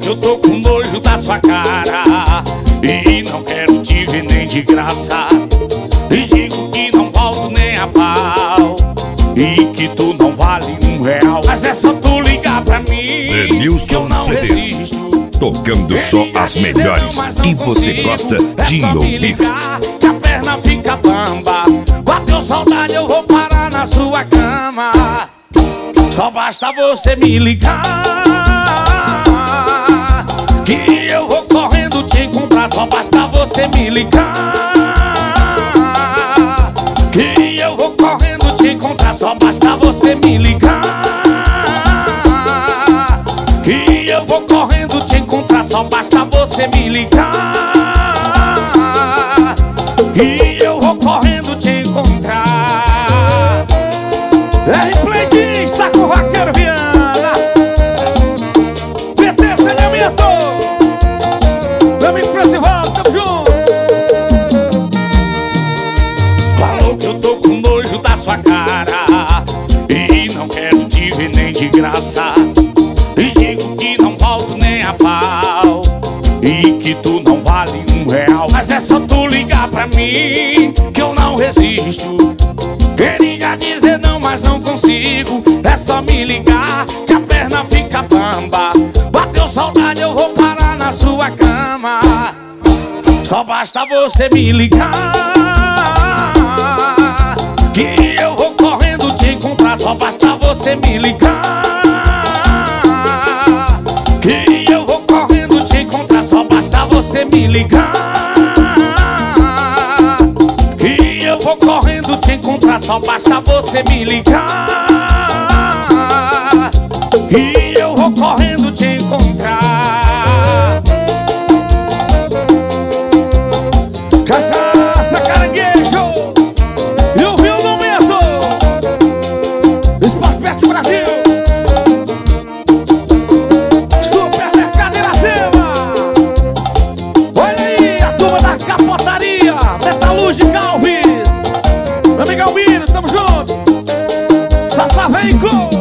que eu tô com nojo da sua cara e não quero te ver nem de graça. E digo que não volto nem a pau e que tu não vale R$1. Mas é só tu ligar pra mim, Denilson CDs, tocando só as melhores e você gosta de ouvir. Ligar, que a perna fica bamba. Bateu saudade, eu vou parar na sua cama. Só basta você me ligar, que eu vou correndo te encontrar. Só basta você me ligar, que eu vou correndo te encontrar. Só basta você me ligar, que eu vou correndo te encontrar. Só basta você me ligar, que eu vou correndo te encontrar. R-Play diz, tá com o Vaqueiro Viana, PT Saneamento, meu amigo Francivaldo, tamo junto. Falou que eu tô com nojo da sua cara e não quero te ver nem de graça. E digo que não volto nem a pau e que tu não vale R$1. Mas é só tu ligar pra mim que eu não resisto. Queria dizer não, mas não consigo. É só me ligar que a perna fica bamba. Bateu saudade, eu vou parar na sua cama. Só basta você me ligar, que eu vou correndo te encontrar. Só basta você me ligar, que eu vou correndo te encontrar. Só basta você me ligar, que eu vou correndo te encontrar. Só basta você me ligar, que eu vou correndo te encontrar. Cachaça, caranguejo e o Rio do Mento, Esporte Pet Brasil, Supermercado Iracema. Olha aí a turma da Capotaria Metalúrgica Alves, meu amigo Albino, tamo junto. Sassá Veículo.